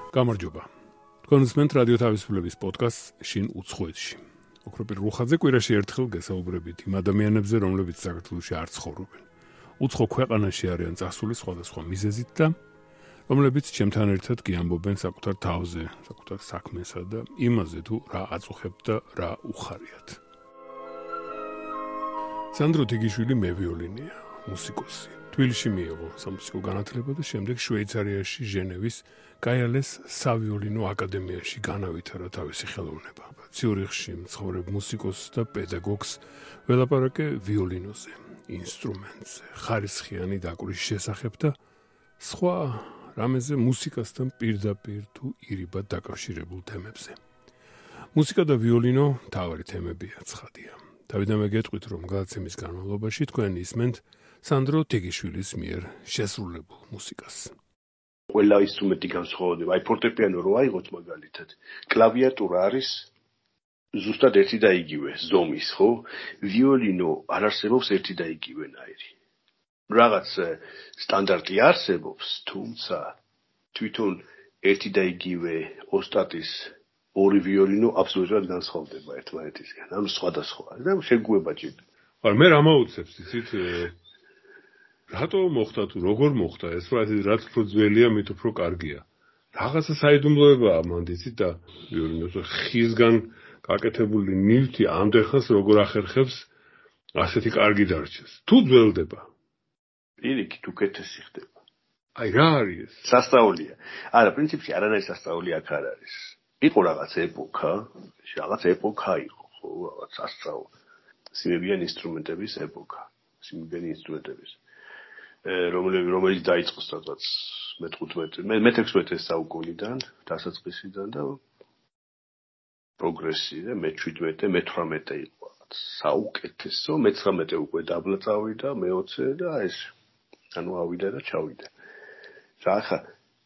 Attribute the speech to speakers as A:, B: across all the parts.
A: გამარჯობა. თქვენ უსმენთ რადიო თავისუფლების პოდკასტს შინ უცხოეთში. ოქროპირ რუხაძე კვირაში ერთხელ გესაუბრებით იმ ადამიანებზე, რომლებიც საქართველოში არ ცხოვრობენ. უცხო ქვეყანაში არიან წასული სხვადასხვა მიზეზით და რომლებიც ჩემთან ერთად გიამბობენ საკუთარ თავზე, საკუთარ საქმესა და იმაზე თუ რა აწუხებთ და რა უხარიათ. სანდრო თიგიშვილი მევიოლინეა, მუსიკოსი. თბილისში მიიღო სამუსიკო განათლება და შემდეგ შვეიცარიაში ჟენევის კაიალეს სავიოლინო აკადემიაში განავითარა თავისი ხელოვნება. ციურიხში მცხოვრებ მუსიკოსს და პედაგოგს ველაპარაკე ვიოლინოზე, ინსტრუმენტზე, ხარისხიანი დაკვრის შესახებ და სხვა რამეზე მუსიკასთან პირდაპირ თუ ირიბად დაკავშირებულ თემებზე. მუსიკა და ვიოლინო მთავარი თემებია, ცხადია. თავიდანვე გეტყვით, რომ გადაცემის განმავლობაში თქვენ ისმენთ სანდრო თიგიშვილის მიერ შესრულებულ მუსიკას.
B: ყველა ინსტრუმენტი განსხვავდება. აი ფორტეპიანო რო აიღოთ მაგალითად, კლავიატურა არის ზუსტად ერთი და იგივე ზომის, ხო? ვიოლინო არ არსებობს ერთი და იგივენაირი. რაღაც სტანდარტი არსებობს, თუმცა თვითონ ერთი და იგივე ოსტატის ორი ვიოლინო აბსოლუტურად განსხვავდება ერთმანეთისგან. ანუ სხვადასხვა. და შეგვება ჭირდება.
A: არ მე რა მაუცებს ისიც რატო მოხდა თუ როგორ მოხდა ეს რაც უფრო ძველია მით უფრო კარგია. რაღაცა საიდუმლოებაა მანდ იცით და ვიოლინოს ხისგან გაკეთებული ნივთი ამდენ ხანს როგორ ახერხებს ასეთი კარგი დარჩეს. თუ ძველდება.
B: პირიქით უკეთესი ხდება.
A: აი რა არის ეს?
B: სასწაულია. არა, პრინციპში არანაირი სასწაული აქ არ არის. იყო რაღაც ეპოქა იყო, ხო, რაღაც სასწაული. სიმებიანი ინსტრუმენტების ეპოქა. სიმებიანი ინსტრუმენტების რომელიც დაიწყო სადღაც მე-16 საუკუნიდან, დასაწყისიდან და პროგრესი და მე-17, მე-18 იყო რაღაც საუკეთესო, მე-19 უკვე დაბლა წავიდა, მე-20 და ეს ანუ ავიდა და ჩავიდა. რა ხა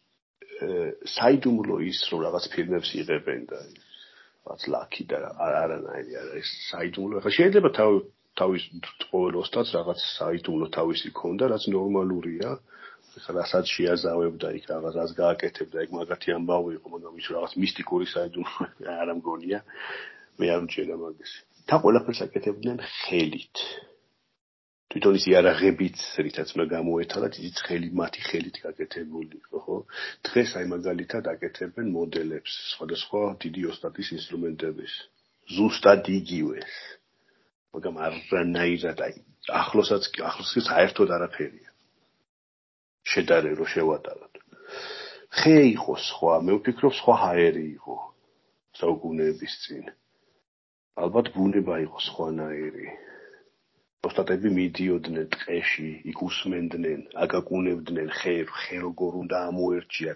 B: საიდუმლო ის რომ რაღაც ფილმებს იღებენ და რაღაც ლაკი და არანაირი არა ეს საიდუმლო. ხა შეიძლება თავის ყოველ ოსტატს რაღაც საიდუმლო თავისი ქონდა, რაც ნორმალურია. ხა რასაც შეაზავებდა იქ რაღაცას გააკეთებდა, იქ მაგათი ამბავი იყო, მაგრამ ის რაღაც მისტიკური საიდუმლო არ ამგონია. მე არ მჭირდა მაგას. და ყველაფერს აკეთებდნენ ხელით. თვითონ ის იარაღებით, რითაც უნდა გამოეთალათ, ის მათი ხელით გაკეთებული იყო, ხო? დღეს აი მაგალითად აკეთებენ მოდელებს, სხვადასხვა დიდი ოსტატის ინსტრუმენტების. ზუსტად იგივეს. მაგრამ არანაირად აი ახლოსაც საერთოდ არაფერია. შედარება რო შევატაროთ. ხე იყო სხვა, მე ვფიქრობ სხვა ჰაერი იყო საუკუნეების წინ. ალბათ ბუნება იყო სხვანაირი. ოსტატები მიდიოდნენ ტყეში, იქ უსმენდნენ, აკაკუნებდნენ ხე როგორ უნდა ამოერჩიათ.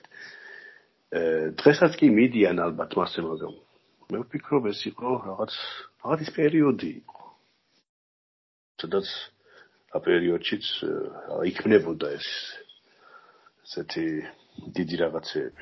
B: დღესაც კი მიდიან ალბათ მასე, მაგრამ მე ვფიქრობ ეს იყო რაღაც ის პერიოდი იყო. სადაც პერიოდშიც იქნებოდა ესეთი დიდი რაღაცეები.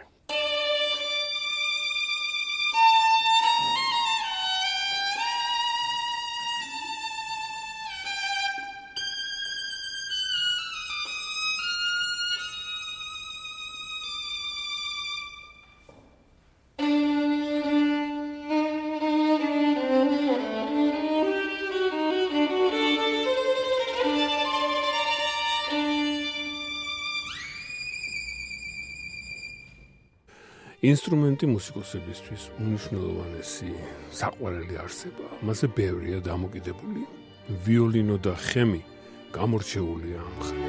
A: ინსტრუმენტი მუსიკოსებისთვის უნიშნელოვანესი საყვარელი არსება. მასზე ბევრია დამოკიდებული. ვიოლინო და ხემი გამორჩეულია ამ მხრივ.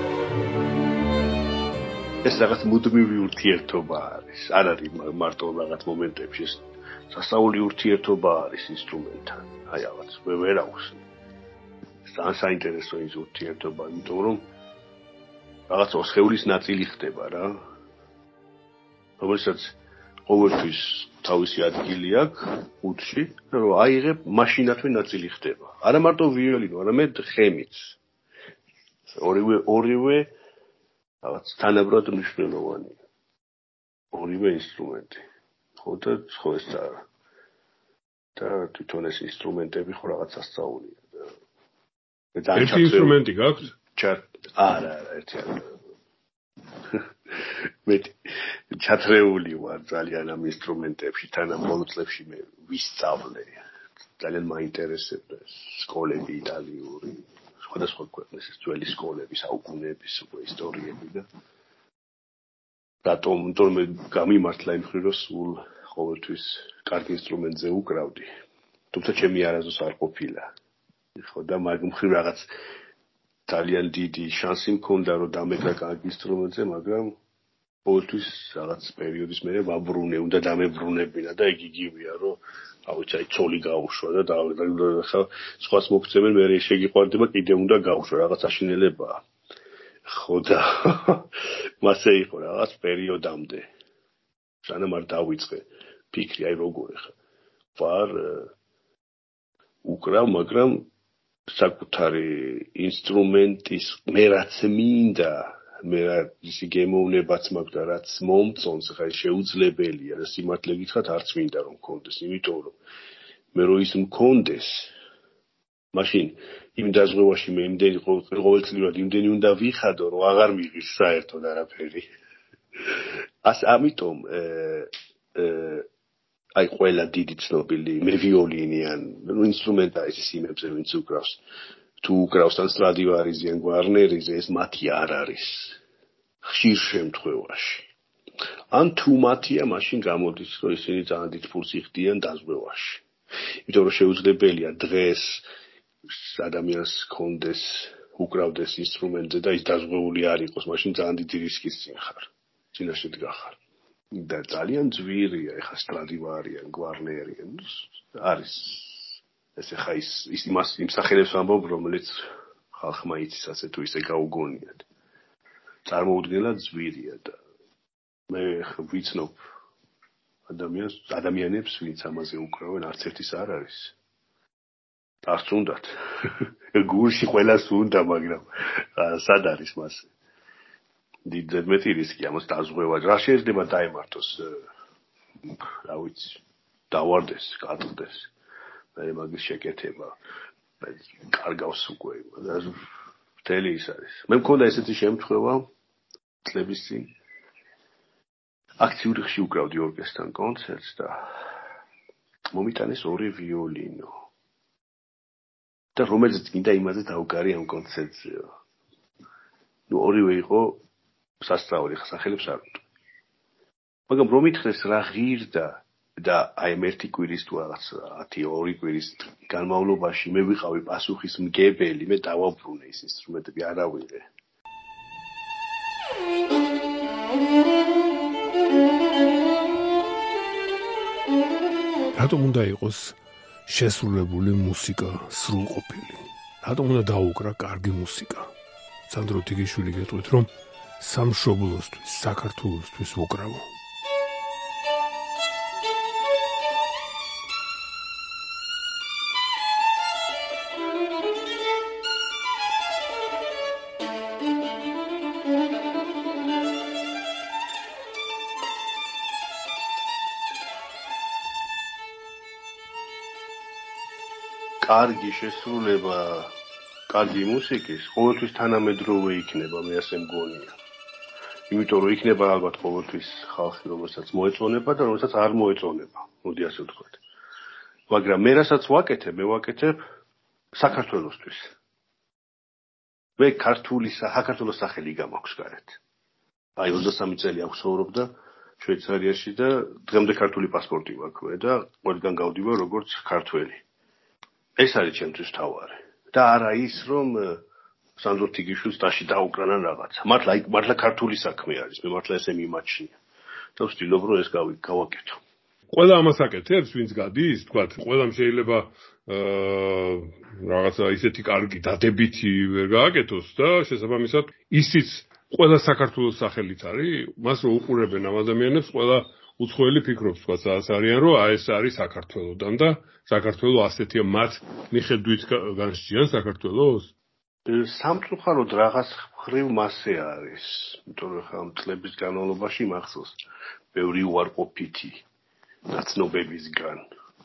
A: ეს რაღაც მუდმივი ურთიერთობა არის. არ არის მარტო რაღაც მომენტებში სასწაული ურთიერთობა არის ინსტრუმენტთან. აი რაღაც ვერ აუხსნი. ძალიან საინტერესო ის ურთიერთობა, იმიტომ რომ რაღაც სხეულის ნაწილი ხდება რა. რომელსაც ყოველთვის თავისი ადგილი აქვს უთში, რომ აიღებ, მაშინათვე ნაწილი ხდება. არა მარტო ვიოლინო, არამედ ხემიც. ორივე რაღაც თანაბრად მნიშვნელოვანია. ორივე ინსტრუმენტი. ხო ეს და თვითონ ეს ინსტრუმენტები ხო რაღაც სასწაულია. ერთი ინსტრუმენტი გაქვს? არა, ერთი არა.
B: მე ჩათრეული ვარ ძალიან ამ ინსტრუმენტებში, თან ამ ბოლო წლებში მე ვისწავლე. ძალიან მაინტერესებდა სკოლები იტალიური, სხვადასხვა ქვეყნის ძველი სკოლების, საუკუნეების ისტორიები და რატომ თორმე გამიმართლა იმ ხრი რომ სულ ყოველთვის კარგი ინსტრუმენტზე უკრავდი. თუმცა ჩემი არაზოს არ ყოფილა. ხო და მაგ მხრივ რაღაც ძალიან დიდი შანსი მქონდა რომ დამეკრა კარგი ინსტრუმენტზე, მაგრამ ყოველთვის რაღაც პერიოდის მერე ვაბრუნე, უნდა დამებრუნებინა და იგი იგივეა რომ აი ცოლი გაუშვა და ხა სხვას მოგწევენ მე შეგიყვარდება კიდე უნდა გაუშვა რაღაც აშინელებაა. ხო და მასე იყო რაღაც პერიოდამდე. სანამ არ დავიწყე ფიქრი აი როგორ ხა ვარ უკრავ, მაგრამ საკუთარი ინსტრუმენტის მე რაც მინდა, მე ის გემოვნებაც მაქვს და რაც მომწონს, ხა შეუძლებელია და სიმართლე გითხრათ არც მინდა რომ მქონდეს, იმიტომ რომ მე რო ის მქონდეს, მაშინ იმ დაზღვევაში მე იმდენი ყოველწლიურად იმდენი უნდა ვიხადო, რომ აღარ მიღის საერთოდ არაფერი. ამიტომ აი ყველა დიდი ცნობილი მე ვიოლინიან, ინსტრუმენტა ის იმებზე ვინც უკრავს. თუ უკრავს ან სტრადივარიზი ან გვარნერიზე, ეს მათი არ არის. ხშირ შემთხვევაში. ან თუ მათია, მაშინ გამოდის, რომ ისინი ძალიან დიდ ფულს იხდიან დაზღვევაში. იმიტომ რომ შეუძლებელია დღეს ადამიანს კონდეს უკრავდეს ინსტრუმენტზე და ის დაზღვეული არ იყოს, მაშინ ძალიან დიდი რისკის წინ ხარ. წინაშე დგახარ. და ძალიან ძვირია ეხა სტრადივარიან, გვარნერიან. არის ესე ხა ის იმას იმ სახელებს ვამბობ, რომელიც ხალხმა იცის ასე თუ ისე გაუგონიათ. წარმოუდგენლად ძვირია და მე ვიცნობ ადამიანებს, ვინც ამაზე უკრავენ, არც ერთის არ არის. არც უნდათ. გულში ყველას უნდა, მაგრამ სად არის მასე? დიდ მეტი რისკი ამას დაზღვევა. რა შეიძლება დაემართოს? რა ვიცი, დავარდეს, გაწყდეს. მე მაგის შეკეთება. კარგავს უკვე. მთელი ის არის. მე მქონდა ესეთი შემთხვევა წლების წინ. აქ ციურიხში უკრავდი ორკესტრთან კონცერტს და მომიტანეს 2 ვიოლინო. და რომელზეც მინდა იმაზე დავგარი ამ კონცერტზე. ნუ ორივე იყო სასწაული, სახელებს არ ვიტყვი. მაგრამ რომ ითხრეს რა ღირდა და აი ერთი კვირის თუ რაღაც 10-2 კვირის განმავლობაში მე ვიყავი პასუხის მგებელი, მე დავაბრუნე ის ინსტრუმენტები არ ავიღე.
A: რატომ უნდა იყოს შესრულებული მუსიკა სრულყოფილი? რატომ უნდა დაუკრა კარგი მუსიკა? სანდრო თიგიშვილი გეტყვით, რომ სამშობლოსთვის, საქართველოსთვის უკრავო.
B: კარგი შესრულება კარგი მუსიკის ყოველთვის თანამედროვე იქნება, მე ასე მგონია. იმიტომ რომ იქნება ალბათ ყოველთვის ხალხი, რომელსაც მოეწონება და რომელსაც არ მოეწონება, მოდი ასე ვთქვათ. მაგრამ მე რასაც ვაკეთებ, მე ვაკეთებ საქართველოსთვის. მე საქართველოს სახელი გამაქვს გარეთ. აი 23 წელი აქვს ცხოვრობდა შვეიცარიაში და დღემდე ქართული პასპორტი მაქვს და ყველგან გავდივარ როგორც ქართველი. ეს არის ჩემთვის თავარი. და არა ის, რომ სანდრო თიგიშვილს ტაში დაუკრანან რაღაცა. მართლა ქართული საქმე არის, მე მართლა ესე მიმაჩნია. და ვცდილობ, რომ ეს გავაკეთო.
A: ყველა ამას აკეთებს, ვინც გადის, თქვათ, ყველამ შეიძლება რაღაცა ისეთი კარგი დადებითი ვერ გააკეთოს და შესაბამისად ისიც ყველა საქართველოს სახელით არის, მას რო უყურებენ ამ ადამიანებს, ყველა უცხოელი ფიქრობს, თქვათ, ეს არიან, რომ ეს არის საქართველოდან და საქართველო ასეთია, მათ მიხედვით განსჯიან საქართველოს?
B: სამწუხაროდ რაღაც ხრივ მასე არის, იმიტომ რომ ხა წლების განმავლობაში მახსოვს ბევრი უარყოფითი ნაცნობებისგან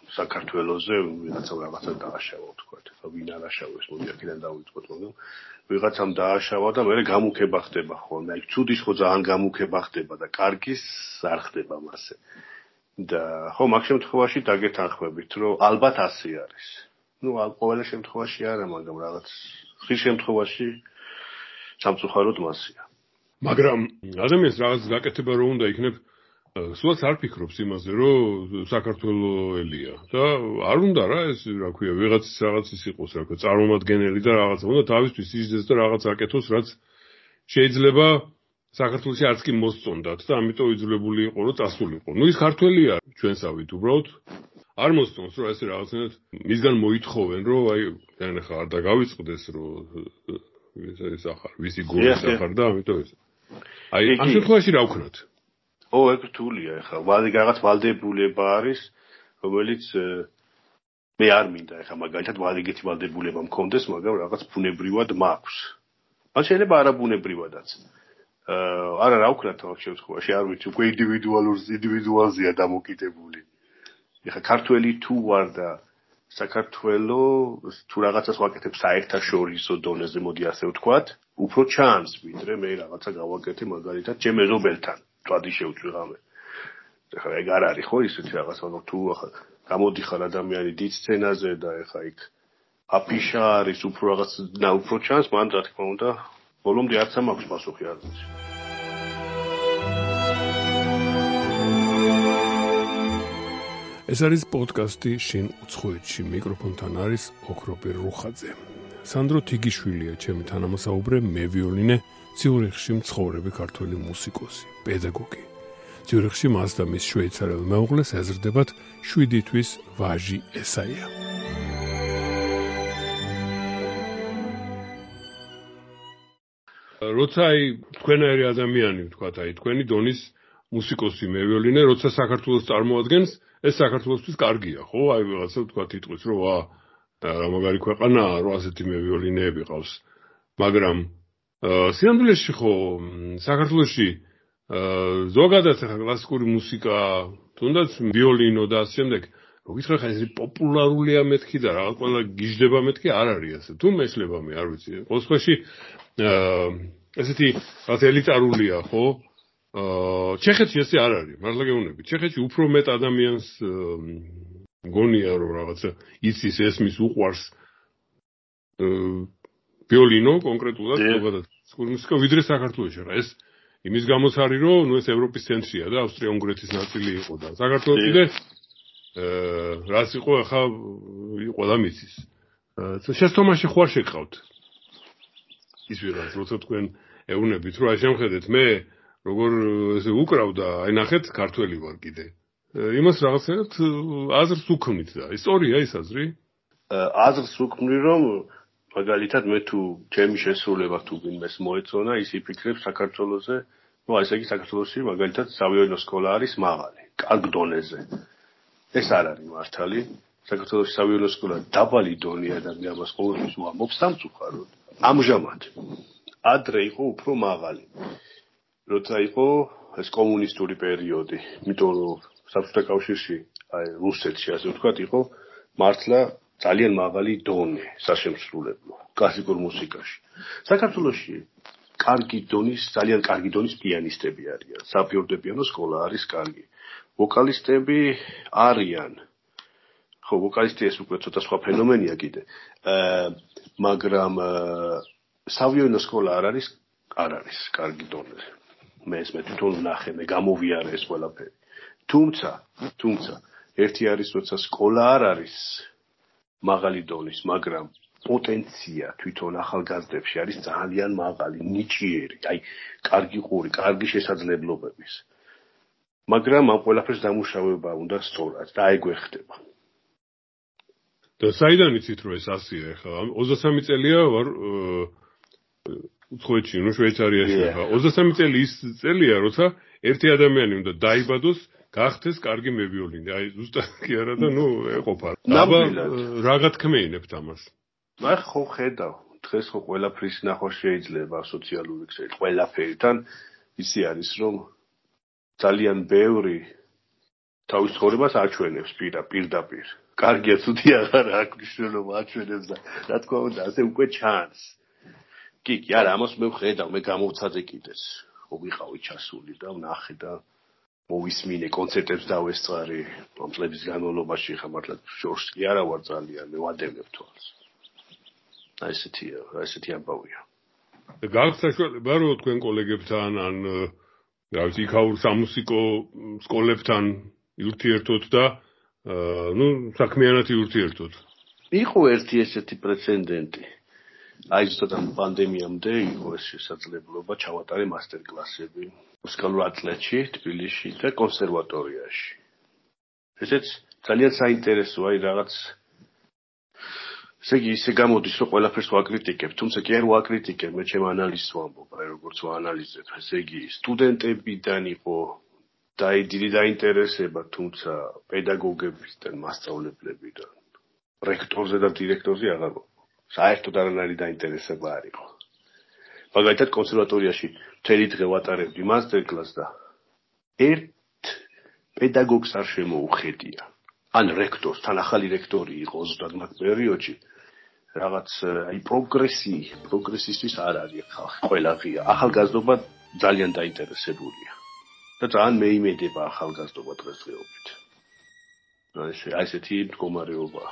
B: საქართველოზე რაღაცა დააშავა თქვა. ხა ვინ არ აშავებს, მოდი აქედან დავიწყოთ, მაგრამ ვიღაცამ დააშავა და მე გამუქება ხდება ხოლმე. აი ცუდის ხო ძალიან გამუქება ხდება და კარგის არ ხდება მასე. და ხო მაგ შემთხვევაში დაგეთანხმებით, რომ ალბათ ასე არის. ნუ ყოველ შემთხვევაში არა, მაგრამ რაღაც ხის შემთხვევაში სამწუხაროდ მასია.
A: მაგრამ ადამიანს რაღაც გაკეთება რო უნდა იქნებ, სულაც არ ფიქრობს იმაზე, რომ საქართველოს ელია და არ უნდა რა ეს რა ქვია, რაღაცის იყოს, რა ქვია, წარმომადგენელი და რაღაცა უნდა თავისთვის ისდეს და რაღაც აკეთოს, რაც შეიძლება საქართველოში არც კი მოსწონდათ და ამიტომ იძულებული იყო რომ წასულიყო. ნუ ის ქართველია ჩვენსავით უბრალოდ არ მოსწონს რომ ესე რაღაცნაირად მისგან მოითხოვენ რომ აი ხა არ დაგავიწყდეს რომ ეს ახარ ვისი გულის ახარ და ამიტომ ეს. აი ამ შემთხვევაში რა ვქნათ?
B: ეგ რთულია ხა რაღაც ვალდებულება არის რომელიც მე არ მინდა ხა მაგალითად ეგეთი ვალდებულება მქონდეს მაგრამ რაღაც ბუნებრივად მაქვს. ან შეიძლება არაბუნებრივადაც. არა რა ვქნათ ამ შემთხვევაში არ ვიცი უკვე ინდივიდუალზეა დამოკიდებული. ეხა ქართველი თუ ვარ და საქართველოს თუ რაღაცას ვაკეთებ საერთაშორისო დონეზე მოდი ასე ვთქვათ, უფრო ჩანს ვიდრე მე რაღაცა გავაკეთე მაგალითად ჩემ მეზობელთან, თვადი შევწვიღამე. ეხა ეგ არ არის ხო ისეთი რაღაც, მაგრამ თუ ახლა გამოდიხარ ადამიანი დიდ სცენაზე და ეხა იქ აფიშა არის უფრო რაღაც და უფრო ჩანს, მან რა თქმა უნდა ბოლომდე არც ამაქვს პასუხი არ ვიცი.
A: ეს არის პოდკასტი შენ უცხოეთში, მიკროფონთან არის ოქროპირ რუხაძე. სანდრო თიგიშვილია ჩემი თანამოსაუბრე, მე ვიოლინე, ციურიხში მცხოვრები ქართველი მუსიკოსი, პედაგოგი. ციურიხში მას და მის შვეიცარიელ მეუღლეს ეზრდებათ 7 თვის ვაჟი ესაია. როცა აი თქვენაერი ადამიანი ვთქვათ, აი თქვენი დონის მუსიკოსი მე ვიოლინე, როცა საქართველოს წარმოადგენს, ეს საქართველოსთვის კარგია, ხო? აი ვიღაცა ვთქვათ იტყვის, რომ რა მაგარი ქვეყანაა, რომ ასეთი მე ვიოლინეები ყავს. მაგრამ სინამდვილეში ხო საქართველოში ზოგადად ახლა კლასიკური მუსიკა, თუნდაც ვიოლინო და ასე შემდეგ, რო გითხრა ხა ეს პოპულარულია მეთქი და რაღაც ყველა გიждდება მეთქი არ არის ასე. თუ მეშლება მე არ ვიცი. ყოველ შემთხვევაში ესეთი რაღაც ელიტარულია, ხო? ჩეხეთში ესე არ არის, მართლა გეუბნები. ჩეხეთში უფრო მეტ ადამიანს მგონია რომ რაღაცა იცის ესმის უყვარს ვიოლინო კონკრეტულად ზოგადად მუსიკა ვიდრე საქართველოში. რა ეს იმის გამოც არის რომ ნუ ეს ევროპის ცენტრია და ავსტრია-უნგრეთის ნაწილი იყო და საქართველოს კიდე რაც იყო ახლა ყველა მიცის. შეცდომაში ხوار შეგყავთ. ის ვიღაც როცა თქვენ ეუბნებით რომ აი შემხედეთ მე როგორ ესე უკრავ და აი ნახეთ ქართველი ვარ კიდე. იმას რაღაცნაირად აზრს უქმნით და ისტორია ის აზრი?
B: აზრს უქმნი რომ მაგალითად მე თუ ჩემი შესრულება თუ ვინმეს მოეწონა ის იფიქრებს საქართველოსზე, ნუ ესე იგი საქართველოში მაგალითად სავიოლინო სკოლა არის მაღალი, კარგ დონეზე. ეს არ არის მართალი. საქართველოში სავიოლინო სკოლა დაბალი დონეა და ამას ყოველთვის ვამბობ სამწუხაროდ. ამჟამად ადრე იყო უფრო მაღალი. როცა იყო ეს კომუნისტური პერიოდი, იმიტომ რომ საბჭოთა კავშირში, აი რუსეთში ასე ვთქვათ, იყო მართლა ძალიან მაღალი დონე სასემსრულებლო კლასიკურ მუსიკაში. საქართველოში ძალიან კარგი დონის პიანისტები არიან. საფორტეპიანო სკოლა არის კარგი. ვოკალისტები არიან. ხო, ვოკალისტი ეს უკვე ცოტა სხვა ფენომენია კიდე. მაგრამ სავიოლინო სკოლა არ არის კარგი დონე. მე ეს თვითონ ვნახე, მე გამოვიარე ეს ყველაფერი. თუმცა ერთი არის როცა სკოლა არ არის მაღალი დონის, მაგრამ პოტენცია თვითონ ახალგაზრდებში არის ძალიან მაღალი, ნიჭიერი, აი კარგი ყური, კარგი შესაძლებლობების. მაგრამ ამ ყველაფერს დამუშავება უნდა სწორად და აიგივე ხდება.
A: და საიდან იცით რომ ეს ასია ახლა 23 წელია ვარ უცხოეთში, ნუ შვეიცარიაში ხარ. 23 წელი ის წელია, როცა ერთი ადამიანი უნდა დაიბადოს, გახდეს კარგი მევიოლინე. აი ზუსტად კი არა და ნუ ეყოფა. აბა რა გათქმეინებთ ამას?
B: მე ხო ხედავ, დღეს ხო ყველაფრის ნახვა შეიძლება სოციალური ქსელი, ყველაფერთან ისი არის რომ ძალიან ბევრი თავის ცხოვრებას აჩვენებს პირდაპირ. კარგია ცუდი აღარ აქვს მნიშვნელობა აჩვენებს და რა თქმა უნდა ასე უკვე ჩანს. კი, არა, ამას მე ვხედავ, მე გამოვცადე კიდეც. ვიყავი ჩასული და ვნახე და მოვისმინე კონცერტებს დავესწარი ამ წლების განმავლობაში ხა მართლა შორს კი არა ვარ ძალიან მე ვადევნებ თვალს. აი ესეთი ამბავია.
A: და გახსნა შეიძლება რომ თქვენ კოლეგებთან ან რა ვიცი იქაურ სამუსიკო სკოლებთან ურთიერთოთ და საქმიანად ურთიერთოთ.
B: იყო ერთი ესეთი პრეცედენტი. აი ზუსტად ამ პანდემიამდე იყო ეს შესაძლებლობა ჩავატარე მასტერკლასები მუსიკალურ ატლეტში, თბილისში და კონსერვატორიაში. ესეც ძალიან საინტერესოა, აი რაღაც ისე გამოდის, რომ ყველაფერს ვაკრიტიკებ, თუმცა კი არ ვაკრიტიკებ, მე ჩემ ანალიზს ვამბობ, აი როგორც ვაანალიზებ. ესე იგი, სტუდენტებიდან იყო დიდი დაინტერესება, თუმცა პედაგოგებიდან, მასწავლებლებიდან, რექტორზე და დირექტორზე აღარ ვამბობ. საერთოდ არანაირი დაინტერესება არ იყო. მაგალითად, კონსერვატორიაში მთელი დღე ვატარებდი მასტერკლასს და ერთ პედაგოგს არ შემოუხედია. ან რექტორს, თან ახალი რექტორი იყო ზუსტად მაგ პერიოდში. რაღაც აი პროგრესისთვის არ არის ხალხი, ყველა ღია. ახალგაზრდობა ძალიან დაინტერესებულია. და ძალიან მეიმედება ახალგაზრდობა დღესდღეობით. აი ესეთი მდგომარეობაა.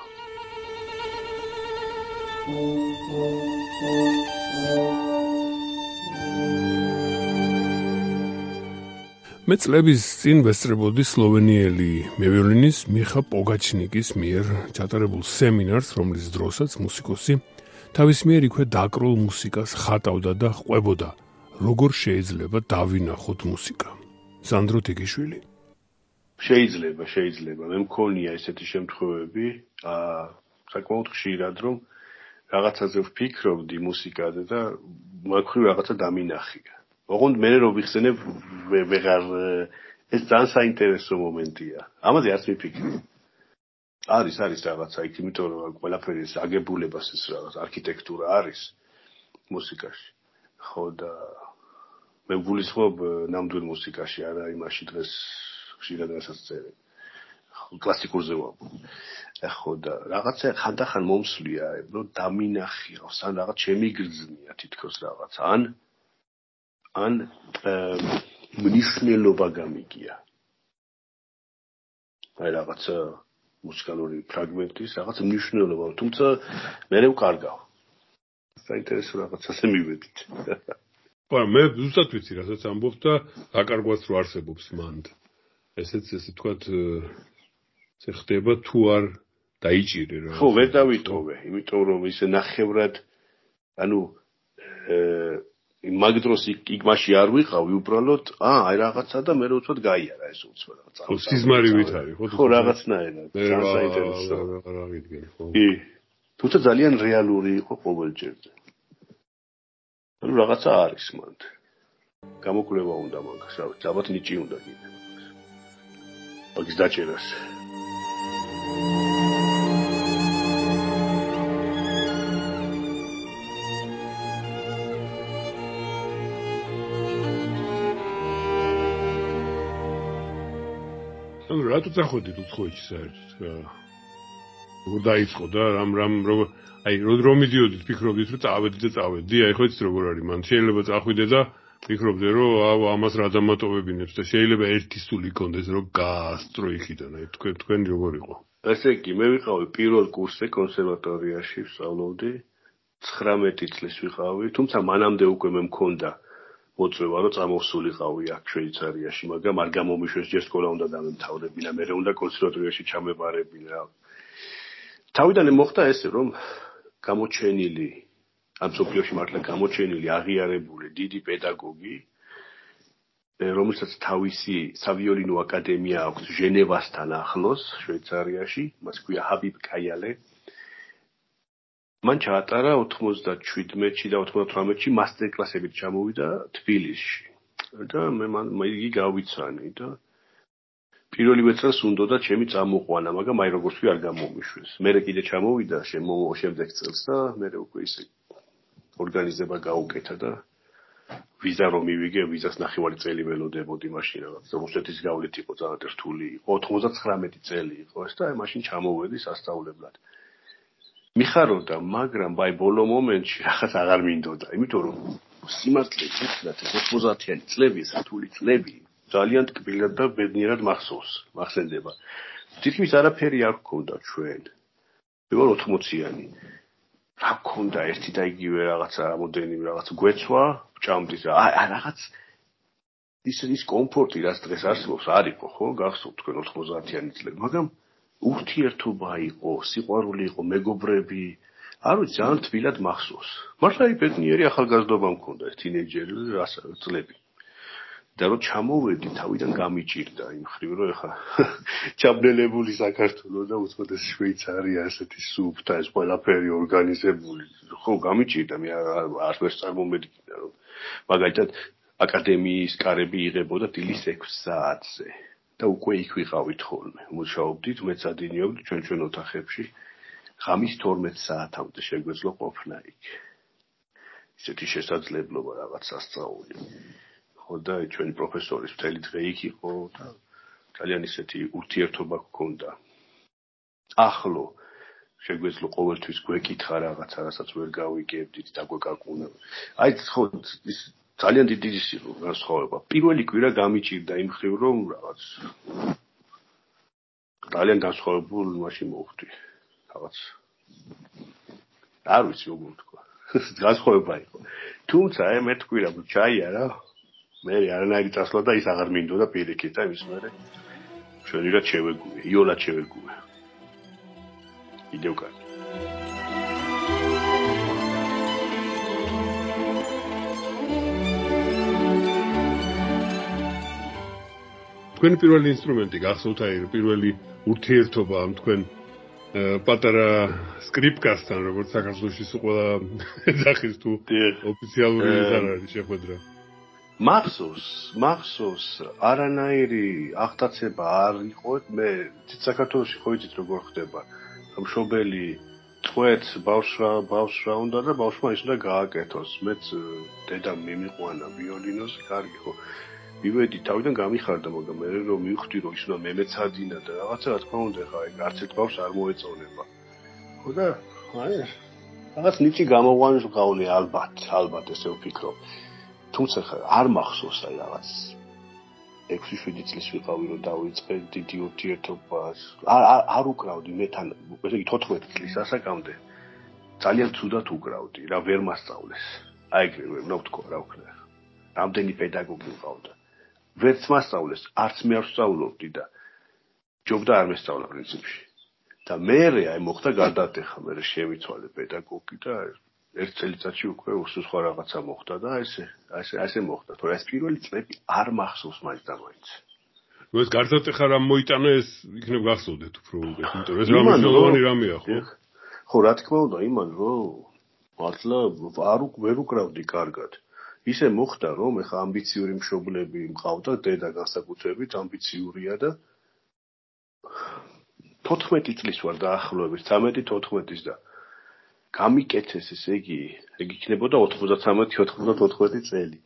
A: მე წლების წინ ვესწრებოდი სლოვენიელი მევიოლინის მიხა პოგაჩნიკის მიერ ჩატარებულ სემინარს, რომლის დროსაც მუსიკოსი თავის მიერ იქვე დაკრულ მუსიკას ხატავდა და ყვებოდა, როგორ შეიძლება დავინახოთ მუსიკა. სანდრო თიკიშვილი.
B: შეიძლება. მე მქონია ესეთი შემთხვევები, საკმაოდ ხშირად რომ რაღაცაზე ვფიქრობდი მუსიკაზე და მაგხრივ რაღაცა დამინახია. ოღონდ მე რო ვიხსენებ ვეღარ ეს ძალიან საინტერესო მომენტია. ამაზე არც მიფიქრი. არის რაღაცა იქ, იმიტომ რომ ყველაფერი ეს აგებულებას ეს რაღაც არქიტექტურა არის მუსიკაში. ხო და მე ვგულისხმობ ნამდვილ მუსიკაში, არა იმაში დღეს ხშირად რასაც წერენ. კლასიკურზე ვამბობ. ხო და რაღაცა ხანდახან მომსვლია, რომ დამინახიოს, ან რაღაც შემიგრძნია თითქოს რაღაცა, ან მნიშვნელობა გამიგია. აი რაღაცა მუსიკალური ფრაგმენტის რაღაც მნიშვნელობა, თუმცა მე ვკარგავ. საინტერესო რაღაცაზე მივედით.
A: ხო, მე ზუსტად ვიცი, რასაც ამბობთ და აკარგვაც რო არსებობს მანდ. ესე თქვათ ეს ხდება თუ არ დაიჭირე რა.
B: ხო, ვერ დავიტოვე, იმიტომ რომ ისე ნახევრად ანუ მაგ დროს იქ მაშინ არ ვიყავი, უბრალოდ აი რაღაცა და მე რო ვთქვათ გაიარა ეს უცბა რაღაცა.
A: ხო, სიზმარივით არის, ხო?
B: ხო, რაღაცნაირად. ძალიან საინტერესო.
A: რა ვიდგენ, ხო.
B: კი. თუმცა ძალიან რეალური იყო ყოველჯერზე. ანუ რაღაცა არის მანდ. გამოკვლევა უნდა მაგას, რა ვიცი, ალბათ ნიჭი უნდა კიდე. მაგის დაჭერას.
A: რატო წახვედით უცხოეთში საერთოდ? როგორ დაიწყო და რომ მიდიოდით, ფიქრობდით, რომ წავედი, აი ხო იცით როგორ არის, მან შეიძლება წახვიდე და ფიქრობდე, რომ ამას რა დამატოვებინებს და შეიძლება ერთი სული გქონდეს, რომ გაასწრო იქიდან, აი თქვენ როგორ იყო?
B: ესე იგი, მე ვიყავი პირველ კურსზე კონსერვატორიაში, ვსწავლობდი, 19 წლის ვიყავი, თუმცა მანამდე უკვე მე მქონდა მოწვევა რომ წამოვსულიყავი აქ შვეიცარიაში, მაგრამ არ გამომიშვეს, ჯერ სკოლა უნდა დამემთავრებინა, მე უნდა კონსერვატორიაში ჩამეყარებინა. თავიდან მოხდა ესე, რომ გამოჩენილი, ამ სოფლიოში მართლა გამოჩენილი, აღიარებული დიდი პედაგოგი, რომელსაც თავისი სავიოლინო აკადემია აქვს ჟენევასთან ახლოს, შვეიცარიაში, მას ქვია ჰაბიბ კაიალე. მან ჩაატარა 97-ში და 98-ში მასტერკლასებით ჩამოვიდა თბილისში. და მე იგი გავიცანი და პირველივე წელს უნდოდა ჩემი წამოყვანა, მაგრამ აი როგორც კი არ გამომიშვეს. მე კიდე ჩამოვიდა შემდეგ წელს და მე უკვე ისე ორგანიზება გაუკეთა და ვიზა რომ მივიგე, ვიზას ნახევარი წელი ველოდებოდი მაშინ რაღაც რუსეთის გავლით იყო ძალიან რთული იყო 99 წელი იყო ეს და აი მაშინ ჩამოვედი სასწავლებლად. მიხარობდა, მაგრამ აი ბოლო მომენტში რაღაც აღარ მინდოდა, იმიტომ რომ სიმართლე გითხრათ 90-იანი წლები, სათული წლები ძალიან ტკბილად და ბედნიერად მახსენდება. თითქმის არაფერი არ გქონდა ჩვენ. მე ვარ 80-იანი. რა გქონდა ერთი და იგივე რაღაცა რამოდენიმე რაღაც გვეცვა, ჭამდის რაღაც ის კომფორტი რაც დღეს არსებობს არ იყო, ხო? გახსოვთ თქვენ 90-იანი წლები, მაგრამ ურთიერთობა იყო, სიყვარული იყო, მეგობრები, არ ვიცი, ძალიან თბილად მახსოვს. მართლა ბედნიერი ახალგაზრდობა მქონდა ეს თინეიჯერი წლები. და რომ ჩამოვედი, თავიდან გამიჭირდა იმ ხრივ, რომ ეხა ჩაბნელებული საქართველო და უცბად შვეიცარია ესეთი სუფთა ეს ყველაფერი ორგანიზებული. ხო, გამიჭირდა, მე არ წარმომედგინა, რომ მაგალითად აკადემიის კარები იღებოდა დილის 6 საათზე. და უკვე იქ ვიყავით ხოლმე. მუშაობდით, მეც ადინიობდი ჩვენ ოთახებში. ღამის 12 საათამდე შეგვეძლო ყოფნა იქ. ისეთი შესაძლებლობა რაღაც სასწაული. ხო და ჩვენი პროფესორის მთელი დღე იქ იყო და ძალიან ისეთი ურთიერთობა გქონდა. ახლო შეგვეძლო ყოველთვის გვეკითხა რაღაცა, რასაც ვერ გავიგებდით და გვეკაკუნა. აი ხო ის ძალიან დიდი ის იყო განსხვავება. პირველი კვირა გამიჭირდა იმ ხრივ, რომ რაღაც ძალიან განსხვავებულ მაშინ მოვხვდი. რაღაც არ ვიცი როგორ თქვა. განსხვავება იყო. თუმცა მე თქვირა ჩაიარა. მე არანაირი წასვლა და ის აღარ მინდოდა პირიქით და ის მერე ჩვენი რა შევეგუე, იოლად შევეგუე. კიდევ კარგი.
A: თქვენი პირველი ინსტრუმენტი გახსოვთ აი პირველი ურთიერთობა ამ თქვენ პატარა სკრიპკასთან, როგორც საქართველოში ყველა ეძახის თუ ოფიციალური ეს არ არის შეხვედრა.
B: მახსოვს არანაირი აღტაცება არ იყო, მე საქართველოში ხო იცით როგორ ხდება. მშობელი წვეთს ბავშვს უნდა და ბავშვმა ის უნდა გააკეთოს. მეც დედამ მიმიყვანა ვიოლინოს, კარგი ხო. მივედი თავიდან გამიხარდა, მაგრამ მე რომ მივხვდი რომ ის უნდა მემეცადინა და რაღაცა რა თქმა უნდა ხა არც ერთ ბავშვს არ მოეწონება. ხო და აი რაღაც ნიჭი გამოყვანილი ალბათ ესე ვფიქრობ. თუმცა არ მახსოვს აი რაღაც 6-7 წლის ვიყავი რომ დავიწყე დიდი ურთიერთობა. არ უკრავდი მეთან, ესე იგი 14 წლის ასაკამდე. ძალიან ცუდად უკრავდი, რა ვერ მასწავლეს. აი ეგრევე უნდა ვთქვა რა ვქნა. რამდენი პედაგოგი ვყავდა. ვერც მასწავლეს, არც მე არ ვსწავლობდი და ჯობდა არ მესწავლა პრინციპში. და მე აი მოხდა გარდატეხა, მე შევიცვალე პედაგოგი და ერთ წელიწადში უკვე სხვა რაღაცა მოხდა და ესე მოხდა. თორე ეს პირველი წლები არ მახსოვს მაინც და მაინც.
A: ნუ ეს გარდატეხა რამ მოიტანა ეს იქნებ გახსოვდეთ უფრო უკვე, იმიტომ რომ ეს რამე რამეა ხო?
B: ხო, რა თქმა უნდა, იმან რომ მართლა ვერ უკრავდი კარგად. ისე მოხდა რომ ეხა ამბიციური მშობლები მყავდა, დედა განსაკუთრებით ამბიციურია და 14 წლის ვარ დაახლოებით, 13-14-ის და გამიკეთეს ესე იგი, ეგ იქნებოდა 93-94 წელი.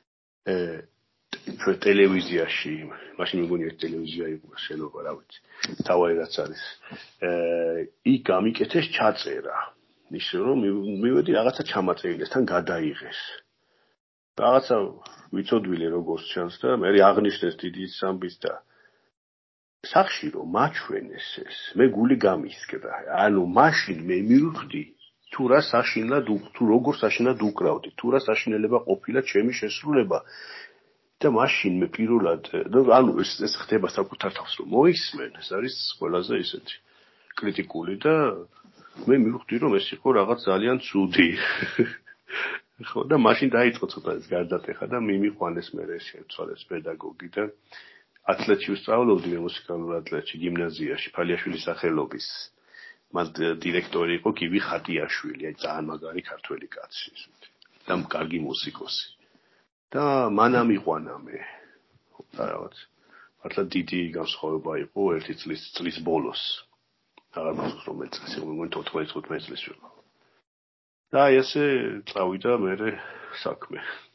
B: ჩვენ ტელევიზიაში, მაშინ მეგონი ერთ ტელევიზია იყო, შენობა რა ვიცი, თავარი რაც არის. იქ გამიკეთეს ჩაწერა. ისე რომ მივედი რაღაცა ჩამაწერილესთან გადაიღეს. რაღაცა ვიცოდვილე როგორც ჩანს და მე აღნიშნეს დიდი სამბის და სახში რომ მაჩვენეს ეს, მე გული გამისკდა. ანუ მაშინ მე მივხვდი თუ რა საშინლად თუ როგორ საშინლად უკრავდი, თუ რა საშინელება ყოფილა ჩემი შესრულება. და მაშინ მე პირველად, ანუ ეს ხდება საკუთარ თავს რომ მოისმენ, ეს არის ყველაზე ისეთი კრიტიკული და მე მივხვდი რომ ეს იყო რაღაც ძალიან ცუდი. ხო და მაშინ დაიწყო ცოტა ეს გარდატეხა და მიმიყვანეს მე შეცვალეს პედაგოგი და ათლეტში ვსწავლობდი მე მუსიკალურ ათლეტში გიმნაზიაში ფალიაშვილის სახელობის მას დირექტორი იყო გივი ხატიაშვილი, აი ძალიან მაგარი ქართველი კაცი და კარგი მუსიკოსი და მან ამიყვანა მე და რაღაც მართლა დიდი განსხვავება იყო ერთი წლის ბოლოს აღარ მახსოვს რომელი წელი იყო, მე 14-15 წლის ვიყავ. და ესე წავიდა მე საქმე.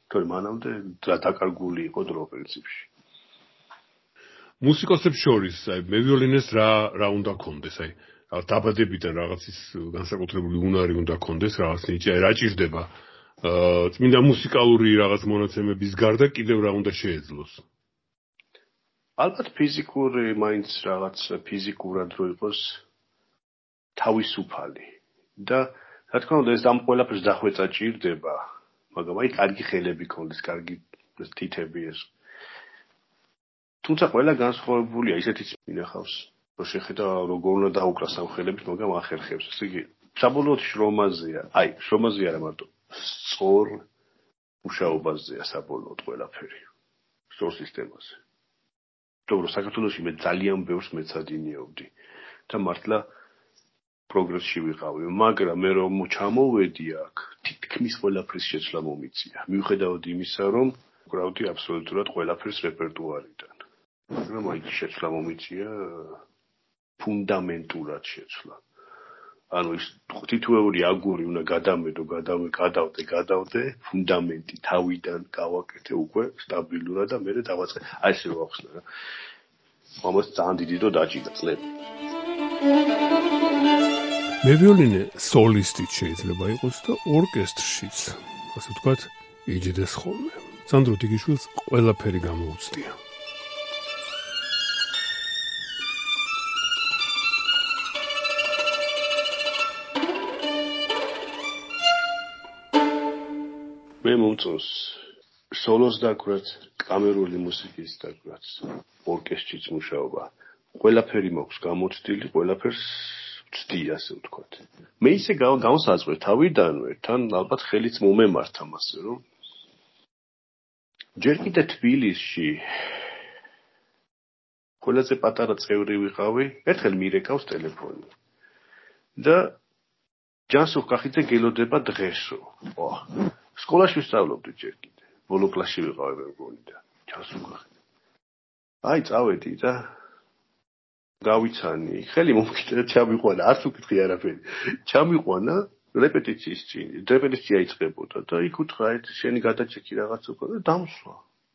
B: თორე მანამდე დაკარგული იყო დრო პრინციპში.
A: მუსიკოსებს შორის, მევიოლინეს რა უნდა კონდეს, დაბადებიდან რაღაცის განსაკუთრებული უნარი უნდა კონდეს, რაღაც ნიჭი, რა ჭირდება. წმინდა მუსიკალური რაღაც მონაცემების გარდა კიდევ რა უნდა შეეძლოს?
B: ალბათ ფიზიკური, მაინც რაღაც ფიზიკურად რო იყოს თავისუფალი და რა თქმა უნდა ეს ამ ყველაფერს დახვეწა ჭირდება, მაგრამ აი კარგი ხელები კონდეს, კარგი თითები ეს. თუმცა ყველა განსხვავებულია, ისეთიც მინახავს, რომ შეხედა როგორ უნდა დაუკრას ამ ხელებით, მაგრამ ახერხებს. ესე იგი, საბოლოოდ შრომაზეა, შრომაზე არა მარტო, სწორ მუშაობაზეა საბოლოოდ ყველაფერი. სწორ სისტემაზე. თუმცა საქართველოში მე ძალიან ბევრს მეცადინეობდი და მართლა პროგრესში ვიყავი, მაგრამ მე რომ ჩამოვედი აქ, თითქმის ყველაფრის შეცვლა მომიწია. მიუხედავად იმისა, რომ ვკრავდი აბსოლუტურად ყველაფერს რეპერტუარიდან. მაგრამ აი შეცვლა მომიწია ფუნდამენტურად შეცვლა. ანუ ის თითოეული აგური უნდა გადავდე, ფუნდამენტი თავიდან გავაკეთე უკვე სტაბილურად და მერე დავაწყე. აი ესე ვახსნა რა. ამას ძალიან დიდი დრო დაჭირდა წლები.
A: მევიოლინე სოლისტიც შეიძლება იყოს და ორკესტრშიც, ასე ვთქვათ, იჯდეს ხოლმე. სანდრო დგიშვილს ყველაფერი გამოუცდია.
B: მე მომწონს სოლოს დაკვრაც, კამერული მუსიკის დაკვრაც, ორკესტრშიც მუშაობა. ყველაფერი მაქვს გამოცდილი, ყველაფერს ვწდი, ასე ვთქვათ. მე ისე გავსაწყობ თავიდანვე, თან ალბათ ხელიც მომემართ ამაზე, რომ ჯერ კიდე თბილისში ყველაზე პატარა წევრი ვიყავი, ერთხელ მირეკავს ტელეფონი. და ჯანსუღ კახიძე გელოდება დღესო. სკოლაში ვსწავლობდი ჯერ კიდე. ბოლო კლასში ვიყავი მე მგონი და ჯანსუღ კახიძე. აი წავედი და გავიცანი, ხელი მომკიდე, ჩამიყვანა, არც უკითხე არაფერი. ჩამიყვანა რეპეტიციის წინ. რეპეტიცია იწყებოდა და იქ უთხრა, შენი გადაჭექი რაღაც უკვე და დამსვა.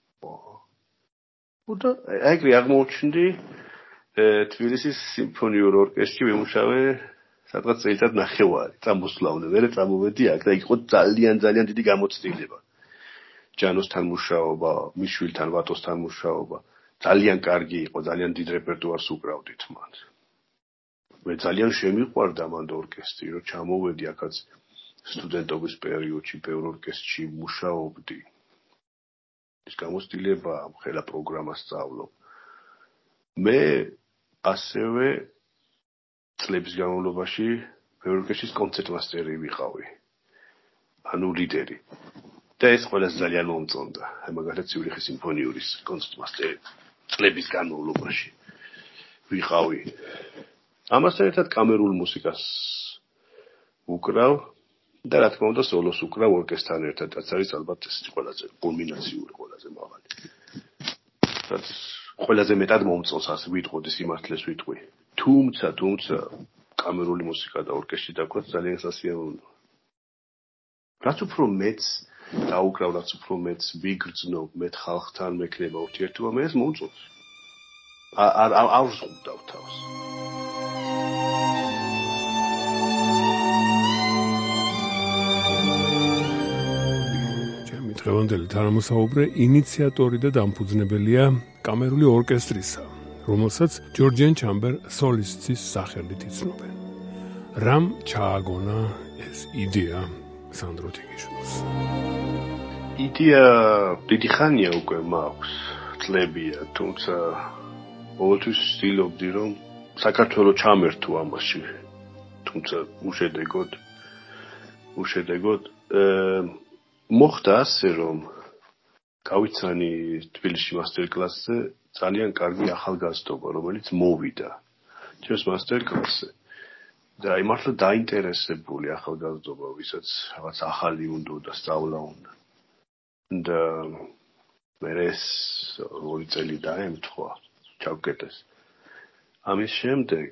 B: და ეგრე აღმოჩნდი თბილისის სიმფონიურ ორკესტრში ვიმუშავე სადღაც წელიწად ნახევარი. წამოსვლამდე, მერე წამოვედი აქ და იქ იყო ძალიან დიდი გამოცდილება. ჯანოსთან მუშაობა, მიშვილთან, ვატოსთან მუშაობა. ძალიან კარგი იყო, ძალიან დიდ რეპერტუარს უკრავდით მან. მე ძალიან შემიყვარდა მან ორკესტრი, რომ ჩამოვედი აქაც სტუდენტობის პერიოდში ბევრ ორკესტრში მუშაობდი. ის გამოცდილება ხელა პროგრამას სწავლობ. მე ასევე წლების განმავლობაში ბევრ ორკესტრის კონცერტმასტერი ვიყავი. ანუ ლიდერი. და ეს ყველას ძალიან მომწონდა. აი მაგალითად ციურიხის სიმფონიურის კონცერტმასტერი წლების განმავლობაში ვიყავი. ამასთან ერთად კამერულ მუსიკას უკრავ და რა თქმა უნდა სოლოს უკრავ ორკესტრთან ერთად, რაც არის ალბათ ეს ყველაზე კულმინაციური, ყველაზე მაღალი. რაც ყველაზე მეტად მომწონს, ასე ვიტყოდი, სიმართლეს ვიტყვი. თუმცა კამერული მუსიკა და ორკესტრი დაკვრაც ძალიან სასიამოვნოა. რაც უფრო მეც დაუკრავ, რაც უფრო მეც ვიგრძნობ, მეტ ხალხთან მექნება ურთიერთობა, მე ეს მომწონს. არ ვზღუდავ თავს. ჩემი დღევანდელი თანამოსაუბრე ინიციატორი და დამფუძნებელია კამერული ორკესტრისა, რომელსაც ჯორჯიან ჩამბერ სოლისტის სახელით იცნობენ. რამ ჩააგონა ეს იდეა სანდრო დგიშვილს? იდეა დიდი ხანია უკვე მაქვს, წლებია, თუმცა ყოველთვის ვცდილობდი, რომ საქართველოს ჩამერთო ამაში. თუმცა უშედეგოდ მოხდა ასე, რომ გავიცანი თბილისში მასტერკლასზე ძალიან კარგი ახალგაზრდობა, რომელიც მოვიდა ჩემს მასტერკლასზე. და აი მართლა დაინტერესებული ახალგაზრდობა, ვისაც რაღაც ახალი უნდა და სწავლა უნდა. და მე ეს 2 წელი დაემთხვა, ჩავკეტეს. ამის შემდეგ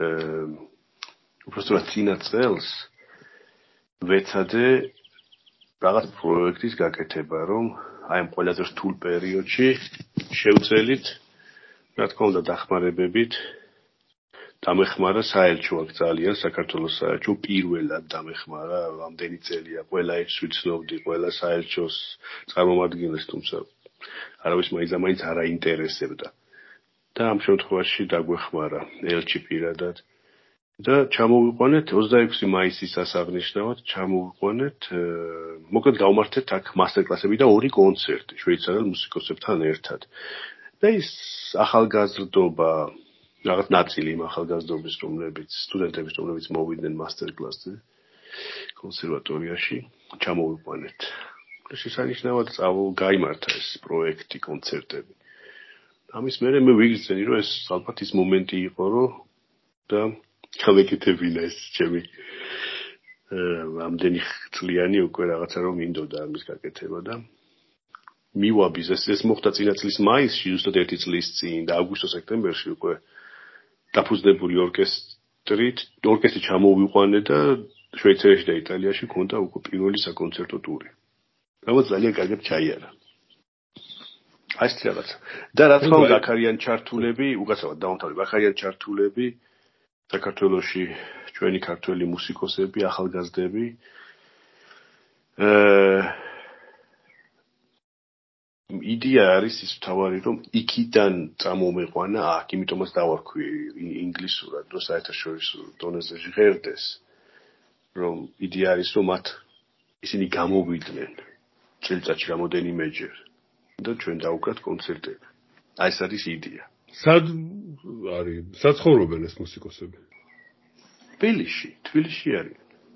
B: უბრალოდ წინა წელს ვეცადე რაღაც პროექტის გაკეთება, რომ აი ამ ყველაზე რთულ პერიოდში შევწელით, რა თქმა უნდა, დახმარებებით დამეხმარა საელჩო აქ ძალიან საქართველოს საელჩო პირველად დამეხმარა ამდენი წელია ყველა ერთს ვიცნობდი ყველა საელჩოს წარმომადგენელს თუმცა არავის მაინც არ აინტერესებდა და ამ შემთხვევაში დაგვეხმარა ელჩი პირადად და ჩამოვიყვანეთ 26 მაისის ასაღნიშნავად ჩამოვიყვანეთ მოკლედ გავმართეთ აქ მასტერკლასები და 2 კონცერტი შვეიცარიელ მუსიკოსებთან ერთად და ის ახალგაზრდობა რაღაც ნაწილი იმ ახალგაზრდობის სტუდენტების რომლებიც მოვიდნენ მასტერკლასზე კონსერვატორიაში ჩამოვიყვანეთ. შესანიშნავად გაიმართა ეს პროექტი კონცერტები. ამის მერე მე ვიგრძენი რომ ეს ალბათ ის მომენტი იყო რომ და ჩავეკეთებინა ეს ჩემი ამდენი წლიანი უკვე რაღაცა რომ მინდოდა ამის გაკეთება და მივაბიზ ეს მოხდა წინა წლის მაისში ზუსტად 1 წლის წინ და აგვისტო-სექტემბერში უკვე დაფუძნებული ორკესტრი ჩამოვიყვანე და შვეიცარიაში და იტალიაში ქონდა უკვე პირველი საკონცერტო ტური. რაღაც ძალიან კარგად ჩაიარა. აი ეს რაღაცა. და რა თქმა უნდა, აქ არიან ჩართულები, უკაცრავად დავამთავრებ, აქ არიან ჩართულები საქართველოში ჩვენი ქართველი მუსიკოსები, ახალგაზრდები. იდეა არის ის თავარი რომ იქიდან წამომეყვანა აქ იმიტომაც დავარქვი ინგლისურად რომ საერთაშორისო დონეზე ჟღერდეს რომ იდეა არის რომ მათ ისინი გამოვიდნენ წელიწადში რამოდენიმეჯერ და ჩვენ დავუკრათ კონცერტები აი ეს არის იდეა
A: სად არის საცხოვრობენ ეს მუსიკოსები
B: თბილისში არის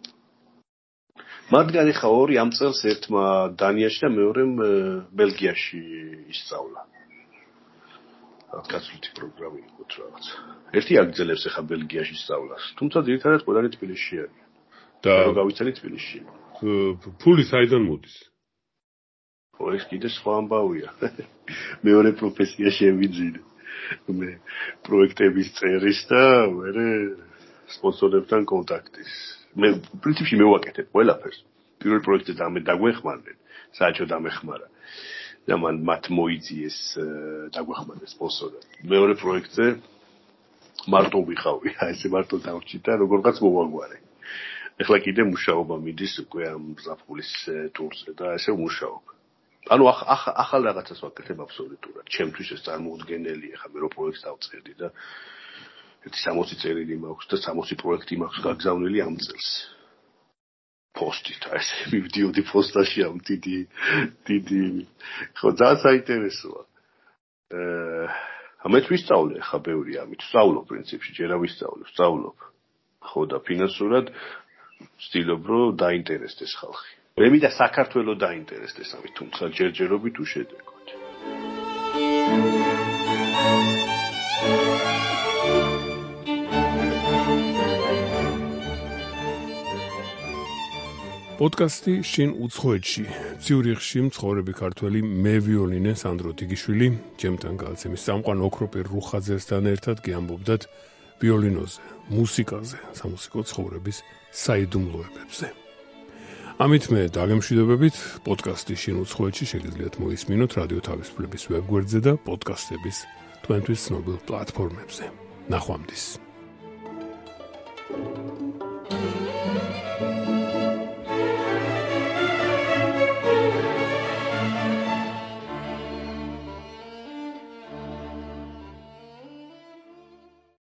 B: მათგან ახლა 2 ამ წელს ერთმა დანიაში და მეორემ ბელგიაში ისწავლა. კაცვითი პროგრამა იყო რაღაც. ერთი აგრძელებს ახლა ბელგიაში სწავლას, თუმცა ძირითადად ყველანი თბილისში არის. და რომ გავიცანით თბილისში.
A: ფული საიდან მოდის?
B: ეს კიდე სხვა ამბავია. მეორე პროფესია შევიძინე. მე პროექტების წერის და მე სპონსორებთან კონტაქტის. მე პრინციპში მევაკეთებ ყველაფერს. პირველ პროექტზე დაგვეხმარნენ, საერთოდ დამეხმარა. და მათ მოიძიეს დაგვეხმარეს სპონსორად. მეორე პროექტზე მარტო ვიყავი, ესე მარტო დავრჩი და როგორღაც მოვაგვარე. ეხლა კიდე მუშაობა მიდის უკვე ამ ზაფხულის ტურზე და ესე მუშაობ. ანუ ახალ რაღაცას ვაკეთებ აბსოლუტურად. ჩემთვის ეს წარმოუდგენელია, ხა მე რო პროექტს დავწერდი და 60 წერილი მაქვს და 60 პროექტი მაქვს გაგზავნილი ამ წელს. პოსტით, ესე მივდიოდი პოსტაში ამ დიდი ხო ძალიან საინტერესოა. ამეთ ვისწავლე ხა ბევრი ამით. ვსწავლობ პრინციპში, ჯერ ვისწავლობ. ხო და ფინანსურად ვცდილობ რომ დაინტერესდეს ხალხი. მე მინდა საქართველოს დაინტერესდეს ამით, თუმცა ჯერჯერობით უშედეგოდ.
A: პოდკასტი შინ უცხოეთში ციურიხში მცხოვრები ქართველი მე ვიოლინე სანდრო თიგიშვილი ჩემთან გაცემის სამყარო ოქროპირ რუხაძესთან ერთად გიამბობდათ ვიოლინოზე, მუსიკაზე, სამუსიკო ცხოვრების საიდუმლოებებზე. ამით მე დაგემშვიდობებით პოდკასტი შინ უცხოეთში შეგიძლიათ მოისმინოთ რადიო თავისუფლების ვებგვერდზე და პოდკასტების თქვენთვის ცნობილ პლატფორმებზე. ნახვამდის.